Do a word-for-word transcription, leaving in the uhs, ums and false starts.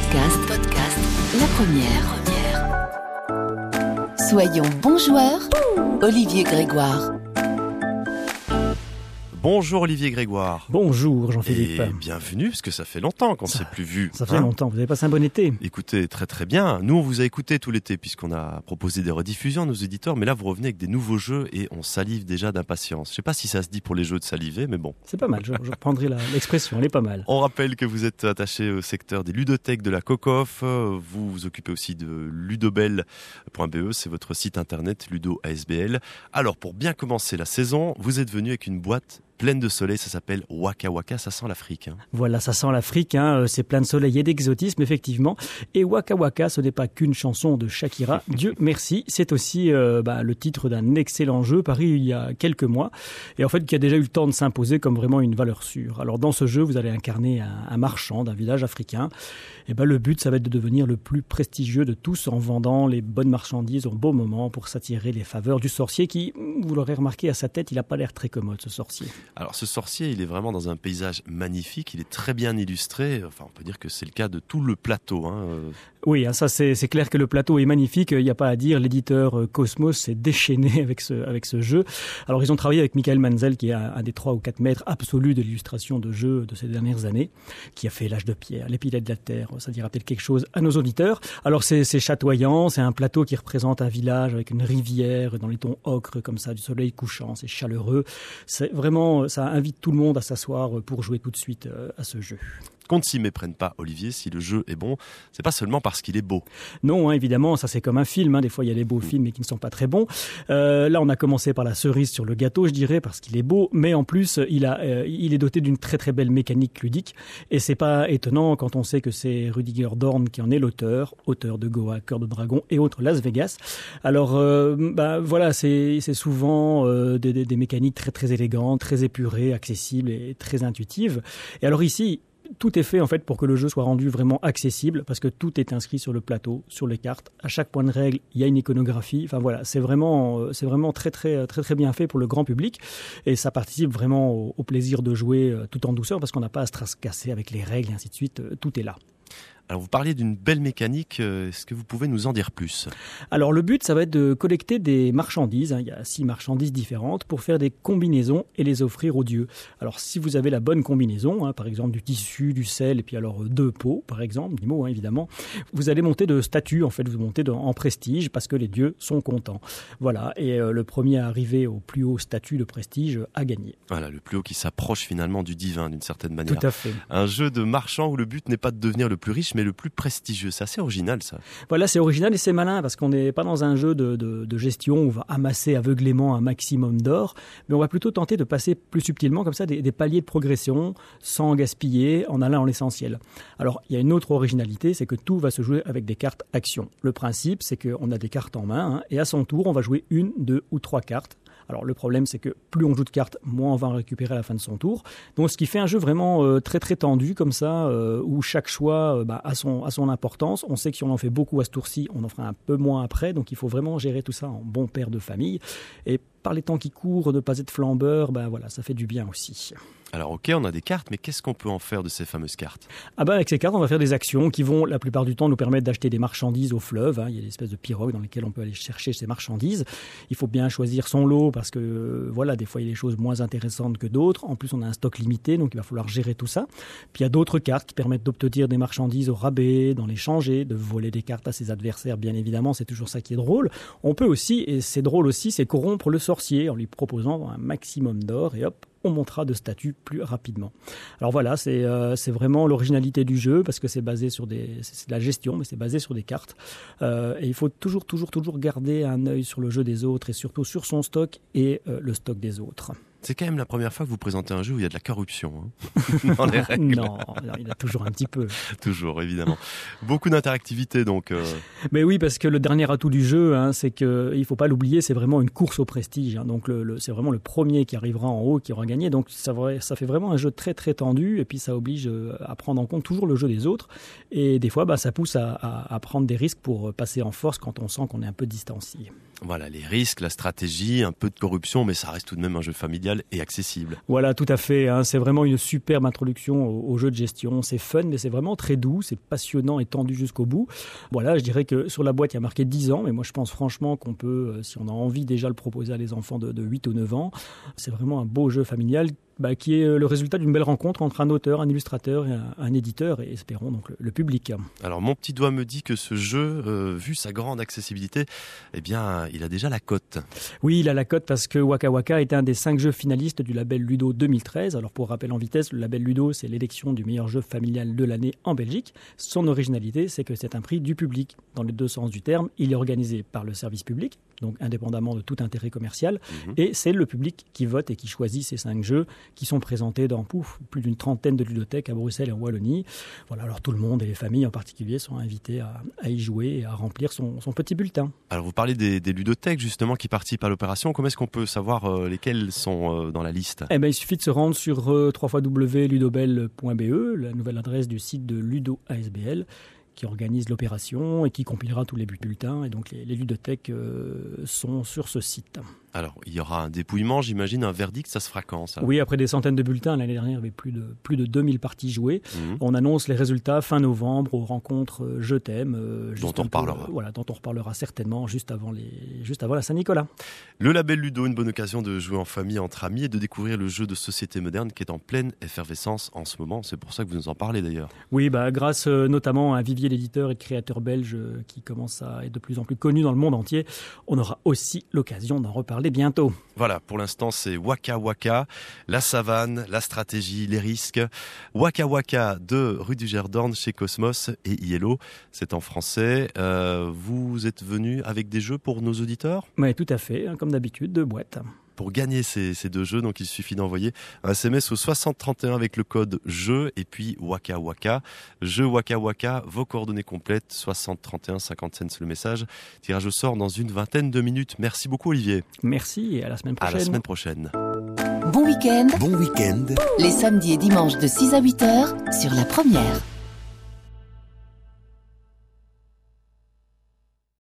Podcast, podcast, la première. première. Soyons bons joueurs. Olivier Grégoire. Bonjour Olivier Grégoire. Bonjour Jean-Philippe. Et bienvenue, parce que ça fait longtemps qu'on ne s'est plus vu. Ça fait hein longtemps, vous avez passé un bon été. Écoutez, très très bien. Nous, on vous a écouté tout l'été, puisqu'on a proposé des rediffusions à nos éditeurs, mais là, vous revenez avec des nouveaux jeux et on salive déjà d'impatience. Je ne sais pas si ça se dit pour les jeux de saliver, mais bon. C'est pas mal, je, je reprendrai la, l'expression, elle est pas mal. On rappelle que vous êtes attaché au secteur des ludothèques de la Cocoff. Vous vous occupez aussi de ludobel point b e, c'est votre site internet, ludo A S B L. Alors, pour bien commencer la saison, vous êtes venu avec une boîte pleine de soleil, ça s'appelle Waka Waka, ça sent l'Afrique. Hein. Voilà, ça sent l'Afrique, hein, c'est plein de soleil et d'exotisme, effectivement. Et Waka Waka, ce n'est pas qu'une chanson de Shakira, Dieu merci, c'est aussi euh, bah, le titre d'un excellent jeu paru il y a quelques mois, et en fait qui a déjà eu le temps de s'imposer comme vraiment une valeur sûre. Alors dans ce jeu, vous allez incarner un, un marchand d'un village africain, et ben le but, ça va être de devenir le plus prestigieux de tous en vendant les bonnes marchandises au bon moment pour s'attirer les faveurs du sorcier qui, vous l'aurez remarqué à sa tête, il n'a pas l'air très commode ce sorcier. Alors ce sorcier, il est vraiment dans un paysage magnifique, il est très bien illustré, enfin on peut dire que c'est le cas de tout le plateau. Hein. Oui, hein, ça c'est, c'est clair que le plateau est magnifique, il n'y a pas à dire, l'éditeur Cosmos s'est déchaîné avec ce, avec ce jeu. Alors ils ont travaillé avec Michael Manzel qui est un, un des trois ou quatre maîtres absolus de l'illustration de jeux de ces dernières années, qui a fait L'Âge de Pierre, L'Épilette de la Terre, ça dira peut-être quelque chose à nos auditeurs. Alors c'est, c'est chatoyant, c'est un plateau qui représente un village avec une rivière dans les tons ocre comme ça, du soleil couchant, c'est chaleureux, c'est vraiment, ça invite tout le monde à s'asseoir pour jouer tout de suite à ce jeu. Qu'on ne s'y méprenne pas, Olivier, si le jeu est bon, c'est pas seulement parce qu'il est beau. Non, hein, évidemment, ça c'est comme un film, hein. Des fois il y a des beaux films mais qui ne sont pas très bons. Euh, là on a commencé par la cerise sur le gâteau, je dirais, parce qu'il est beau, mais en plus il, a, euh, il est doté d'une très très belle mécanique ludique, et c'est pas étonnant quand on sait que c'est Rudiger Dorn qui en est l'auteur, auteur de Goa, Cœur de Dragon et autres Las Vegas. Alors euh, bah, voilà, c'est, c'est souvent euh, des, des, des mécaniques très très élégantes, très épurées, accessibles et très intuitives. Et alors ici, tout est fait en fait pour que le jeu soit rendu vraiment accessible, parce que tout est inscrit sur le plateau, sur les cartes. À chaque point de règle, il y a une iconographie. Enfin voilà, c'est vraiment, c'est vraiment très très très très bien fait pour le grand public, et ça participe vraiment au, au plaisir de jouer tout en douceur, parce qu'on n'a pas à se tracasser avec les règles et ainsi de suite. Tout est là. Alors vous parliez d'une belle mécanique, est-ce que vous pouvez nous en dire plus ? Alors le but, ça va être de collecter des marchandises, hein. Il y a six marchandises différentes pour faire des combinaisons et les offrir aux dieux. Alors si vous avez la bonne combinaison, hein, par exemple du tissu, du sel et puis alors deux pots par exemple, des mots hein, évidemment, vous allez monter de statut, en fait vous montez de, en prestige parce que les dieux sont contents. Voilà, et euh, le premier à arriver au plus haut statut de prestige a gagné. Voilà, le plus haut qui s'approche finalement du divin d'une certaine manière. Tout à fait. Un jeu de marchand où le but n'est pas de devenir le plus riche, mais le plus prestigieux. C'est assez original, ça. Voilà, c'est original et c'est malin, parce qu'on n'est pas dans un jeu de, de, de gestion où on va amasser aveuglément un maximum d'or, mais on va plutôt tenter de passer plus subtilement comme ça des, des paliers de progression sans gaspiller, en allant à l'essentiel. Alors, il y a une autre originalité, c'est que tout va se jouer avec des cartes actions. Le principe, c'est qu'on a des cartes en main, hein, et à son tour, on va jouer une, deux ou trois cartes. Alors le problème, c'est que plus on joue de cartes, moins on va en récupérer à la fin de son tour. Donc ce qui fait un jeu vraiment euh, très très tendu comme ça, euh, où chaque choix euh, bah, a son a son importance. On sait que si on en fait beaucoup à ce tour-ci, on en fera un peu moins après. Donc il faut vraiment gérer tout ça en bon père de famille. Et par les temps qui courent, ne pas être flambeur, ben voilà, ça fait du bien aussi. Alors ok, on a des cartes, mais qu'est-ce qu'on peut en faire de ces fameuses cartes ? Ah ben avec ces cartes, on va faire des actions qui vont la plupart du temps nous permettre d'acheter des marchandises au fleuve. Hein. Il y a des espèces de pirogues dans lesquelles on peut aller chercher ces marchandises. Il faut bien choisir son lot parce que euh, voilà, des fois il y a des choses moins intéressantes que d'autres. En plus, on a un stock limité, donc il va falloir gérer tout ça. Puis il y a d'autres cartes qui permettent d'obtenir des marchandises au rabais, d'en les changer, de voler des cartes à ses adversaires. Bien évidemment, c'est toujours ça qui est drôle. On peut aussi, et c'est drôle aussi, c'est corrompre le sorcier en lui proposant un maximum d'or et hop, on montera de statut plus rapidement. Alors voilà, c'est, euh, c'est vraiment l'originalité du jeu parce que c'est basé sur des, c'est de la gestion, mais c'est basé sur des cartes. Euh, et il faut toujours, toujours, toujours garder un œil sur le jeu des autres et surtout sur son stock et euh, le stock des autres. C'est quand même la première fois que vous présentez un jeu où il y a de la corruption hein, dans les règles. Non, il y a toujours un petit peu. Toujours, évidemment. Beaucoup d'interactivité, donc. Euh... Mais oui, parce que le dernier atout du jeu, hein, c'est que il faut pas l'oublier, c'est vraiment une course au prestige. Hein, donc, le, le, c'est vraiment le premier qui arrivera en haut qui aura gagné. Donc, ça, ça fait vraiment un jeu très très tendu. Et puis, ça oblige à prendre en compte toujours le jeu des autres. Et des fois, bah, ça pousse à, à, à prendre des risques pour passer en force quand on sent qu'on est un peu distancié. Voilà, les risques, la stratégie, un peu de corruption, mais ça reste tout de même un jeu familial. familial et accessible. Voilà, tout à fait. Hein. C'est vraiment une superbe introduction au, au jeu de gestion. C'est fun, mais c'est vraiment très doux. C'est passionnant et tendu jusqu'au bout. Voilà, je dirais que sur la boîte, il y a marqué dix ans, mais moi je pense franchement qu'on peut, si on a envie déjà, le proposer à des enfants de, de huit ou neuf ans. C'est vraiment un beau jeu familial bah, qui est le résultat d'une belle rencontre entre un auteur, un illustrateur et un, un éditeur, et espérons donc le, le public. Alors mon petit doigt me dit que ce jeu, euh, vu sa grande accessibilité, eh bien il a déjà la cote. Oui, il a la cote parce que Waka Waka est un des cinq jeux finalistes du label Ludo deux mille treize. Alors pour rappel en vitesse, le label Ludo, c'est l'élection du meilleur jeu familial de l'année en Belgique. Son originalité, c'est que c'est un prix du public, dans les deux sens du terme. Il est organisé par le service public, donc indépendamment de tout intérêt commercial, mmh. et c'est le public qui vote et qui choisit ces cinq jeux qui sont présentés dans pouf, plus d'une trentaine de ludothèques à Bruxelles et en Wallonie. Voilà, alors tout le monde et les familles en particulier sont invités à, à y jouer et à remplir son, son petit bulletin. Alors vous parlez des, des ludothèques justement qui participent à l'opération. Comment est-ce qu'on peut savoir euh, lesquelles sont euh, dans la liste ? Eh ben, il suffit de se rendre sur euh, w w w point ludobel point b e, la nouvelle adresse du site de Ludo A S B L, qui organise l'opération et qui compilera tous les bulletins. Et donc les, les ludothèques euh, sont sur ce site. Alors, il y aura un dépouillement, j'imagine, un verdict, ça se fera quand ça ? Oui, après des centaines de bulletins, l'année dernière, il y avait plus de, plus de deux mille parties jouées. Mmh. On annonce les résultats fin novembre aux rencontres euh, Je t'aime. Euh, dont on reparlera. Peu, euh, voilà, dont on reparlera certainement juste avant, les, juste avant la Saint-Nicolas. Le label Ludo, une bonne occasion de jouer en famille, entre amis et de découvrir le jeu de société moderne qui est en pleine effervescence en ce moment. C'est pour ça que vous nous en parlez d'ailleurs. Oui, bah, grâce euh, notamment à un vivier d'éditeurs et de créateurs belges euh, qui commence à être de plus en plus connu dans le monde entier, on aura aussi l'occasion d'en reparler bientôt. Voilà, pour l'instant, c'est Waka Waka, la savane, la stratégie, les risques. Waka Waka de Rue du Gerdorn chez Cosmos et I L O. C'est en français. Euh, vous êtes venu avec des jeux pour nos auditeurs ? Oui, tout à fait, comme d'habitude, deux boîtes. Pour gagner ces, ces deux jeux, donc il suffit d'envoyer un S M S au soixante trente et un avec le code jeu et puis Waka Waka. Jeu Waka Waka, vos coordonnées complètes, soixante trente et un cinquante cents le message. Tirage au sort dans une vingtaine de minutes. Merci beaucoup Olivier. Merci et à la semaine prochaine. À la semaine prochaine. Bon week-end. Bon week-end. Les samedis et dimanches de six à huit heures sur La Première.